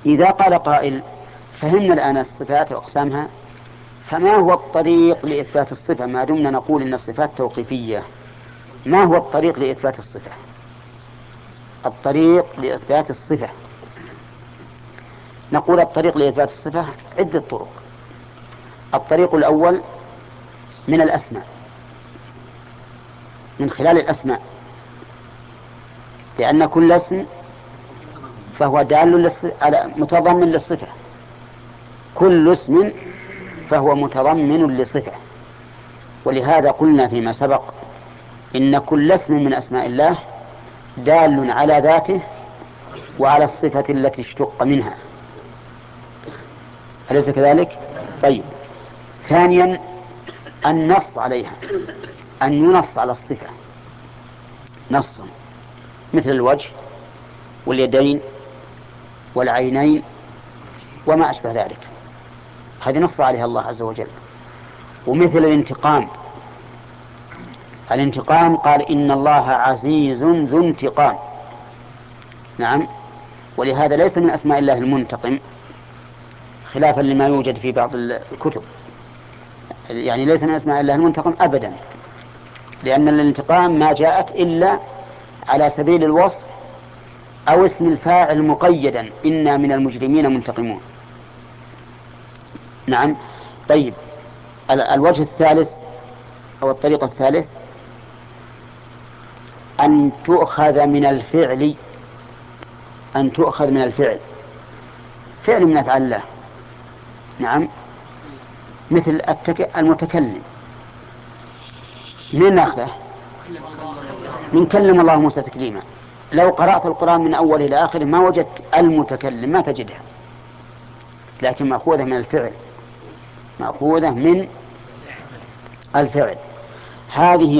إذا قال قائل فهمنا الآن الصفات وأقسامها، فما هو الطريق لإثبات الصفة ما دمنا نقول إن الصفات توقيفية؟ ما هو الطريق لإثبات الصفة؟ الطريق لإثبات الصفة، نقول الطريق لإثبات الصفة عدة طرق. الطريق الأول من الأسماء، من خلال الأسماء، لأن كل اسم فهو دال على متضمن للصفة، كل اسم فهو متضمن لصفة. ولهذا قلنا فيما سبق إن كل اسم من أسماء الله دال على ذاته وعلى الصفة التي اشتق منها، أليس كذلك؟ طيب، ثانيا النص عليها، أن ينص على الصفة نصا، مثل الوجه واليدين والعينين وما أشبه ذلك، هذه نص عليها الله عز وجل. ومثل الانتقام، الانتقام قال إن الله عزيز ذو انتقام، نعم، ولهذا ليس من أسماء الله المنتقم، خلافا لما يوجد في بعض الكتب، يعني ليس من أسماء الله المنتقم أبدا، لأن الانتقام ما جاءت إلا على سبيل الوصف أو اسم الفاعل مقيدا، إنا من المجرمين منتقمون، نعم. طيب، الوجه الثالث أو الطريقة الثالث أن تؤخذ من الفعل، أن تؤخذ من الفعل، فعل من أفعال الله، نعم، مثل المتكلم، من ناخذه؟ من كلم الله موسى تكليما. لو قرأت القرآن من أوله إلى آخره ما وجدت المتكلم، ما تجدها، لكن مأخوذة من الفعل، مأخوذة من الفعل. هذه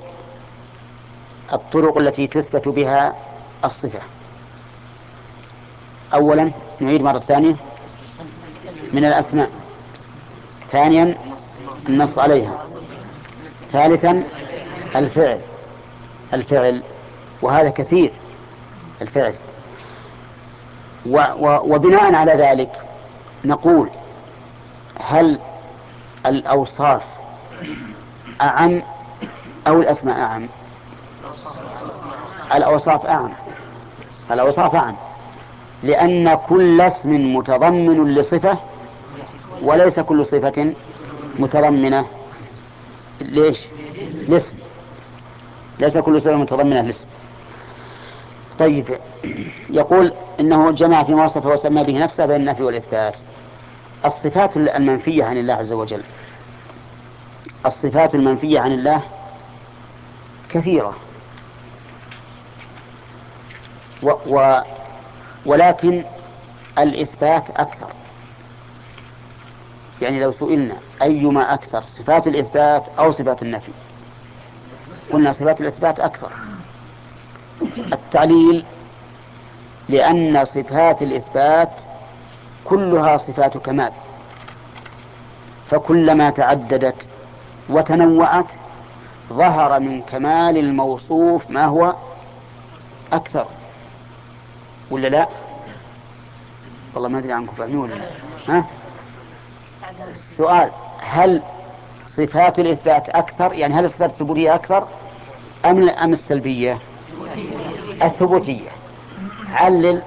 الطرق التي تثبت بها الصفة. أولا نعيد مرة ثانية، من الأسماء، ثانيا النص عليها، ثالثا الفعل، وهذا كثير الفعل. وبناء على ذلك نقول هل الأوصاف أعم أو الأسماء أعم؟ الأوصاف أعم، لأن كل اسم متضمن لصفة، وليس كل صفة متضمنة ليش؟ الاسم، ليس كل صفة متضمنة الاسم. طيب، يقول إنه جمع فيما وصف وسمى به نفسه بين النفي والإثبات. الصفات المنفية عن الله عز وجل، الصفات المنفية عن الله كثيرة، ولكن الإثبات أكثر. يعني لو سئلنا أيما أكثر، صفات الإثبات أو صفات النفي، قلنا صفات الإثبات أكثر. التعليل لأن صفات الإثبات كلها صفات كمال، فكلما تعددت وتنوعت ظهر من كمال الموصوف ما هو أكثر، ولا لا؟ والله ما أدري عنكم فاهمين ولا لا. ها؟ السؤال هل صفات الإثبات أكثر، يعني هل صفات الثبوتية أكثر أم السلبية؟ الثبوتية. علل.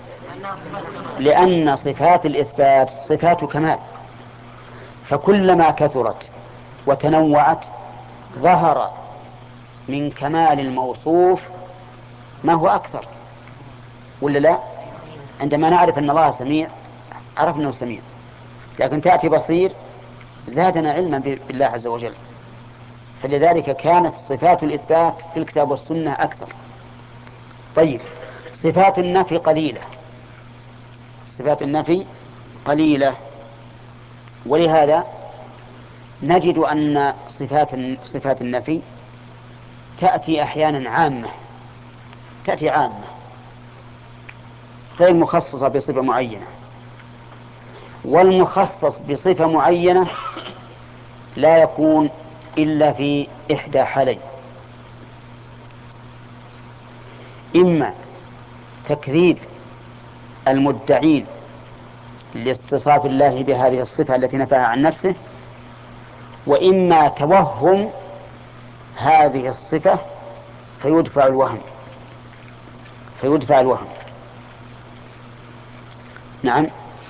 لأن صفات الإثبات صفات كمال، فكلما كثرت وتنوعت ظهر من كمال الموصوف ما هو أكثر، ولا لا؟ عندما نعرف أن الله سميع عرفنا أنه سميع، لكن تأتي بصير زادنا علما بالله عز وجل، فلذلك كانت صفات الإثبات في الكتاب والسنة أكثر. طيب، صفات النفي قليلة، صفات النفي قليلة، ولهذا نجد أن صفات النفي تأتي أحيانا عامة، تأتي عامة غير مخصصة بصفة معينة، والمخصص بصفة معينة لا يكون إلا في إحدى حالين: إما تكذيب المدعين لاتصاف الله بهذه الصفة التي نفاها عن نفسه، وإما توهم هذه الصفة فيدفع الوهم. نعم.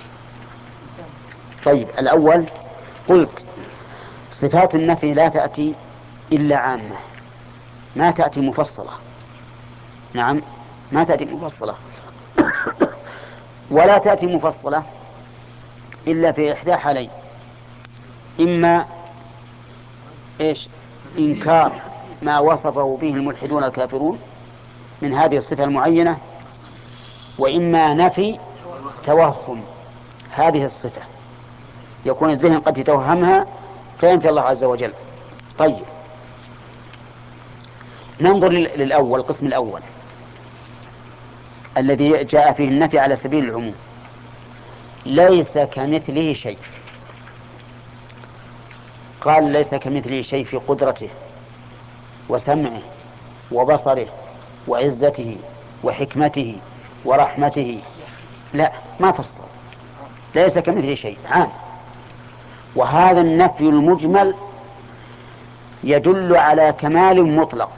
طيب، الأول قلت صفات النفي لا تأتي إلا عامة، ما تأتي مفصلة. نعم، ما تأتي مفصلة، ولا تأتي مفصلة إلا في إحدى حالين: إما إنكار ما وصفه به الملحدون الكافرون من هذه الصفة المعينة، وإما نفي توهم هذه الصفة، يكون الذهن قد يتوهمها فينفي الله عز وجل. طيب، ننظر للأول، القسم الأول الذي جاء فيه النفي على سبيل العموم: ليس كمثله شيء. قال ليس كمثله شيء في قدرته وسمعه وبصره وعزته وحكمته ورحمته، لا، ما فصل، ليس كمثله شيء عام. وهذا النفي المجمل يدل على كمال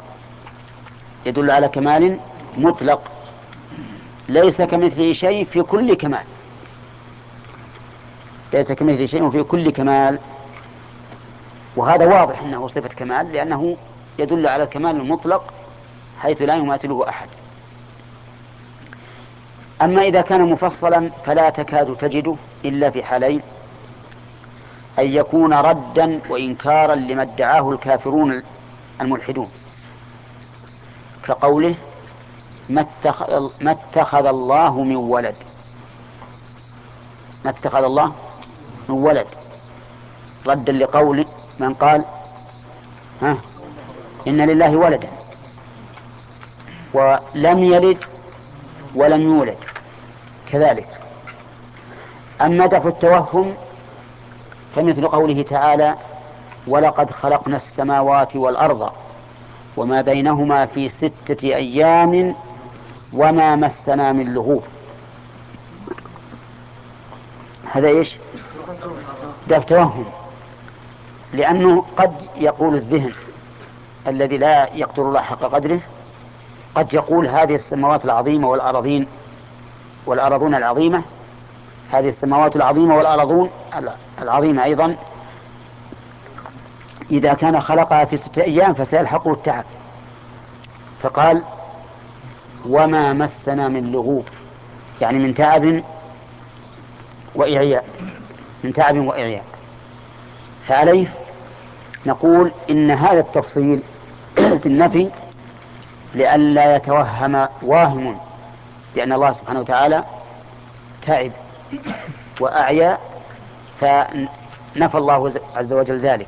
مطلق، ليس كمثله شيء في كل كمال، ليس كمثله شيء في كل كمال. وهذا واضح أنه صفة كمال، لأنه يدل على الكمال المطلق حيث لا يماثله أحد. أما إذا كان مفصلا فلا تكاد تجده إلا في حالين: أن يكون ردا وإنكارا لما ادعاه الكافرون الملحدون، كقوله ما اتخذ الله من ولد. ما اتخذ الله من ولد ردا لقول من قال إن لله ولدا، ولم يلد ولم يولد كذلك. أما دفع التوهم فمثل قوله تعالى: ولقد خلقنا السماوات والأرض وما بينهما في 6 أيام وما مسنا من لغوب. هذا دفع توهم، لأنه قد يقول الذهن الذي لا يقدر الله حق قدره، قد يقول هذه السماوات العظيمة والأرضون العظيمة، هذه السماوات العظيمة والأرضون العظيمة أيضا إذا كان خلقها في 6 أيام فسيلحقه التعب، فقال وما مسنا من لغوب، يعني من تعب وإعياء. فعليه نقول إن هذا التفصيل في النفي لئلا يتوهم واهم بأن الله سبحانه وتعالى تعب وأعيا، فنفى الله عز وجل ذلك.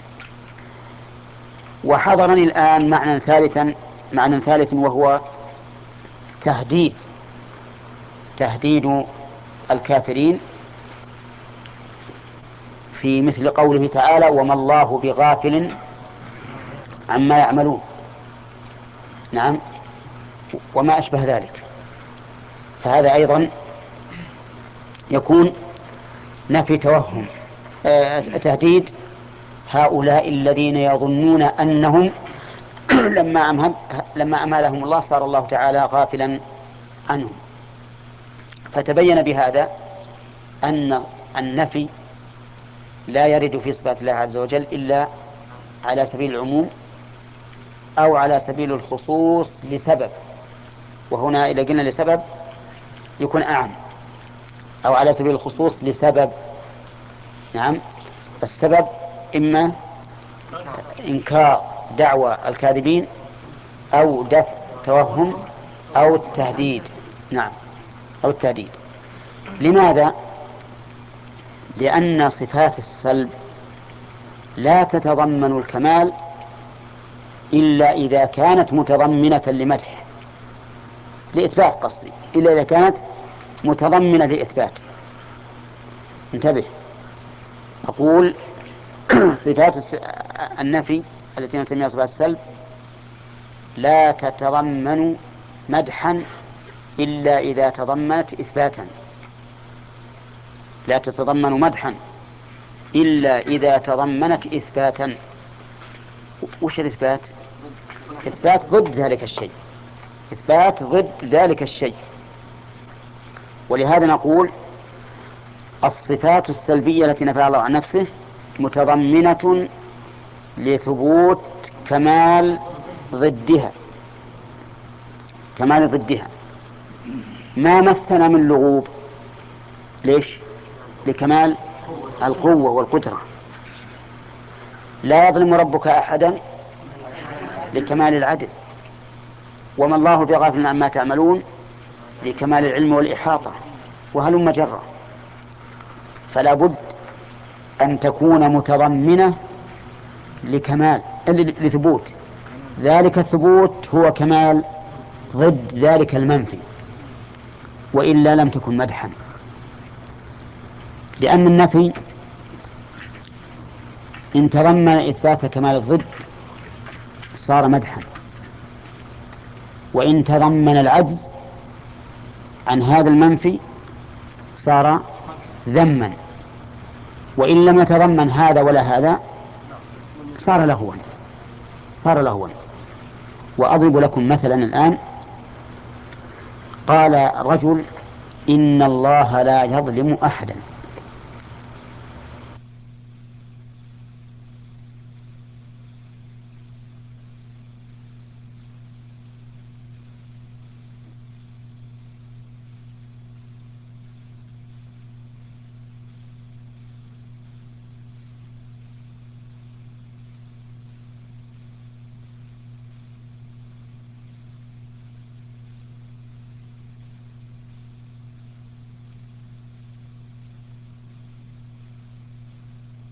وحضرني الآن معنى ثالث وهو تهديد الكافرين في مثل قوله تعالى: وما الله بغافل عما يعملون. نعم، وما أشبه ذلك. فهذا أيضا يكون نفي توهم، تهديد هؤلاء الذين يظنون أنهم لما أمالهم الله صار الله تعالى غافلا عنهم. فتبين بهذا أن النفي لا يرد في صفات الله عز وجل إلا على سبيل العموم أو على سبيل الخصوص لسبب، وهنا إذا قلنا لسبب يكون أعم، أو على سبيل الخصوص لسبب. نعم، السبب إما إنكار دعوى الكاذبين أو دفع توهم أو التهديد. نعم، أو التهديد. لماذا؟ لأن صفات السلب لا تتضمن الكمال إلا إذا كانت متضمنة لمدح، لإثبات قصدي، إلا إذا كانت متضمنة لإثبات. انتبه، أقول صفات النفي التي نسميها صفات السلب لا تتضمن مدحا إلا إذا تضمنت إثباتا. لا تتضمن مدحا إلا إذا تضمنت إثباتا. وش الإثبات؟ إثبات ضد ذلك الشيء، إثبات ضد ذلك الشيء. ولهذا نقول الصفات السلبية التي نفعها الله عن نفسه متضمنة لثبوت كمال ضدها، كمال ضدها. ما مسنا من لغوب، ليش؟ لكمال القوة والقدرة. لا يظلم ربك أحدا، لكمال العدل. وما الله بغافل عما تعملون، لكمال العلم والإحاطة. وهلم جرا. فلا بد أن تكون متضمنة لكمال لثبوت ذلك الثبوت، هو كمال ضد ذلك المنفي، وإلا لم تكن مدحا. لأن النفي إن تضمن إثبات كمال الضد صار مدحا، وإن تضمن العجز عن هذا المنفي صار ذما، وإن لم يتضمن هذا ولا هذا صار لهوا، صار لهوا. وأضرب لكم مثلا الآن. قال رجل إن الله لا يظلم أحدا،